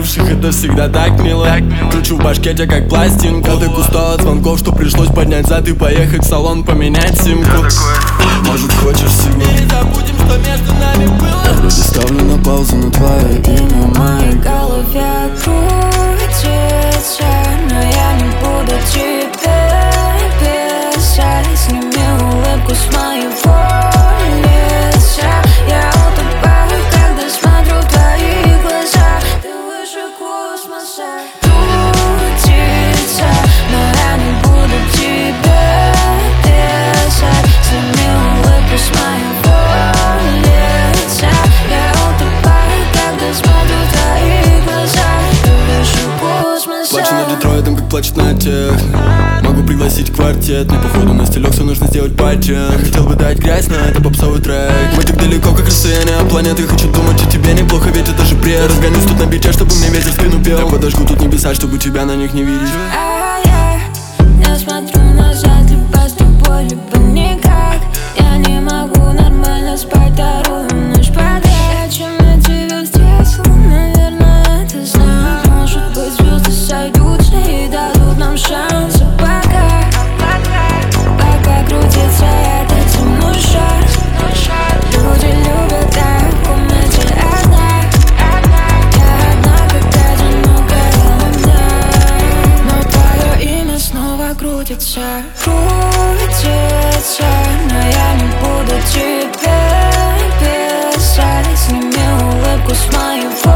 бывших, это всегда так мило. Кручу в башке тебя как пластинка. Так устал от звонков, что пришлось поднять зад и поехать в салон поменять симку. Может, хочешь сегодня забудем, что между нами было? Я вроде ставлю на паузу, но твое имя в моей голове крутится. Но я не буду тебе писать. Сними улыбку с моего лица. Я утопаю, когда смотрю в твои глаза. Ты выше космоса. Крутится, но я не буду тебе писать. Сними улыбку с моего лица. Я утопаю, когда смотрю в твои глаза. Ты выше космоса. Плачу над Детройтом, как плачет на техно. Могу пригласить квартет, мне походу на стилек все нужно сделать патчем. Хотел бы дать грязь, но это попсовый трек. Мы так далеко, как расстояние от планеты. Хочу думать о тебе неплохо, ведь это же бред. Разгонюсь тут на биче, чтобы мне ветер в спину пел. Я подожгу тут небеса, чтобы тебя на них не видеть. Я смотрю назад, либо с тобой, либо никак. Я не могу нормально спать вторую ночь подряд. Чем я тебя встретил, наверное, это знак. Может быть, звезды сойдутся и дадут нам шанс. Пока крутится этот земной шар. Люди любят так, в комнате одна. Я одна, как одинокая луна. Но твое имя снова крутится. Крутится, но я не буду тебе писать. Сними улыбку с моего